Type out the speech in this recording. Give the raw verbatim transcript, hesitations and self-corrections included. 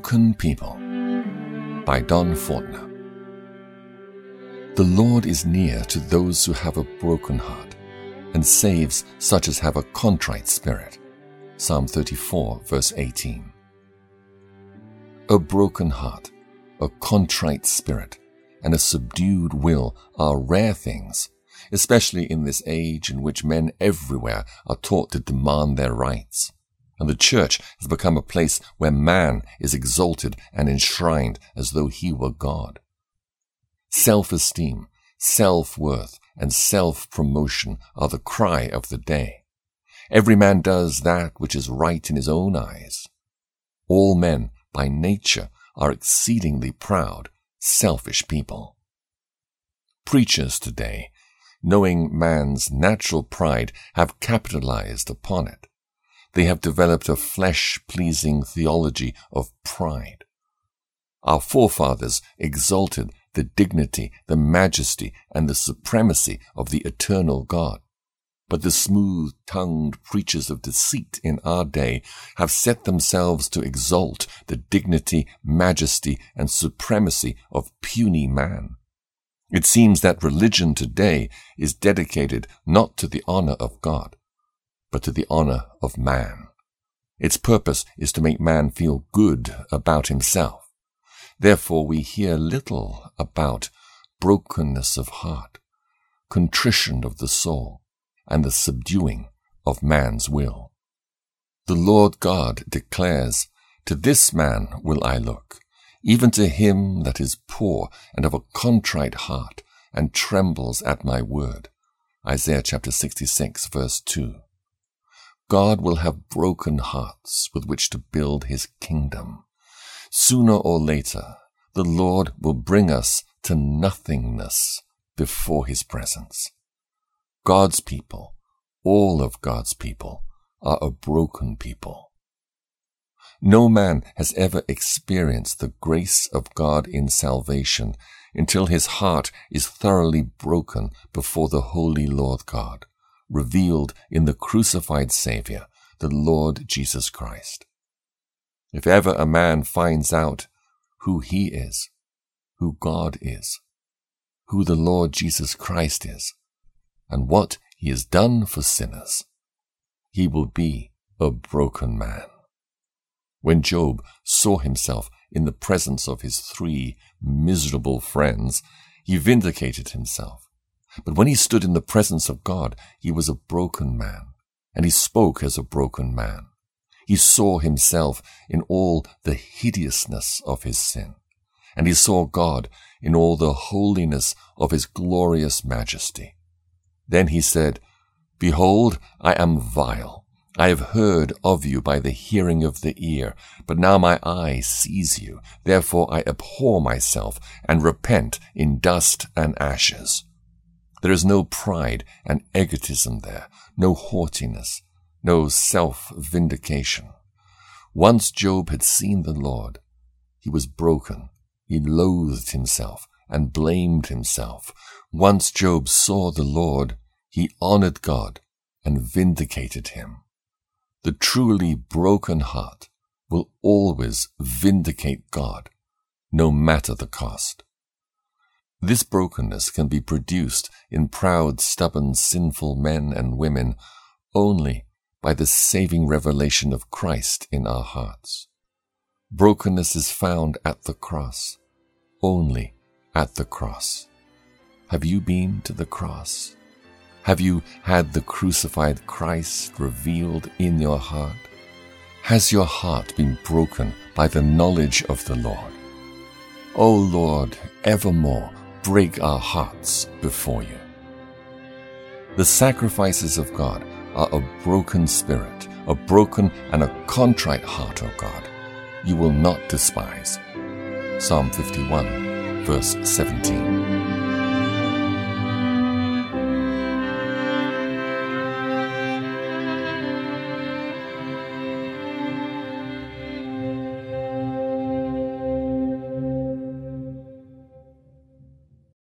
broken people by Don Fortner. The Lord is near to those who have a broken heart, and saves such as have a contrite spirit. Psalm thirty-four, verse eighteen. A broken heart, a contrite spirit, and a subdued will are rare things, especially in this age in which men everywhere are taught to demand their rights, and the church has become a place where man is exalted and enshrined as though he were God. Self-esteem, self-worth, and self-promotion are the cry of the day. Every man does that which is right in his own eyes. All men, by nature, are exceedingly proud, selfish people. Preachers today, knowing man's natural pride, have capitalized upon it. They have developed a flesh-pleasing theology of pride. Our forefathers exalted the dignity, the majesty, and the supremacy of the eternal God. But the smooth-tongued preachers of deceit in our day have set themselves to exalt the dignity, majesty, and supremacy of puny man. It seems that religion today is dedicated not to the honor of God, but to the honor of man. Its purpose is to make man feel good about himself. Therefore we hear little about brokenness of heart, contrition of the soul, and the subduing of man's will. The Lord God declares, "To this man will I look, even to him that is poor and of a contrite heart, and trembles at my word." Isaiah chapter sixty-six, verse two. God will have broken hearts with which to build his kingdom. Sooner or later, the Lord will bring us to nothingness before his presence. God's people, all of God's people, are a broken people. No man has ever experienced the grace of God in salvation until his heart is thoroughly broken before the Holy Lord God, revealed in the crucified Savior, the Lord Jesus Christ. If ever a man finds out who he is, who God is, who the Lord Jesus Christ is, and what he has done for sinners, he will be a broken man. When Job saw himself in the presence of his three miserable friends, he vindicated himself. But when he stood in the presence of God, he was a broken man, and he spoke as a broken man. He saw himself in all the hideousness of his sin, and he saw God in all the holiness of his glorious majesty. Then he said, "Behold, I am vile. I have heard of you by the hearing of the ear, but now my eye sees you. Therefore I abhor myself and repent in dust and ashes." There is no pride and egotism there, no haughtiness, no self-vindication. Once Job had seen the Lord, he was broken. He loathed himself and blamed himself. Once Job saw the Lord, he honored God and vindicated him. The truly broken heart will always vindicate God, no matter the cost. This brokenness can be produced in proud, stubborn, sinful men and women only by the saving revelation of Christ in our hearts. Brokenness is found at the cross, only at the cross. Have you been to the cross? Have you had the crucified Christ revealed in your heart? Has your heart been broken by the knowledge of the Lord? O Lord, evermore break our hearts before you. The sacrifices of God are a broken spirit, a broken and a contrite heart, O God, you will not despise. Psalm fifty-one, verse seventeen.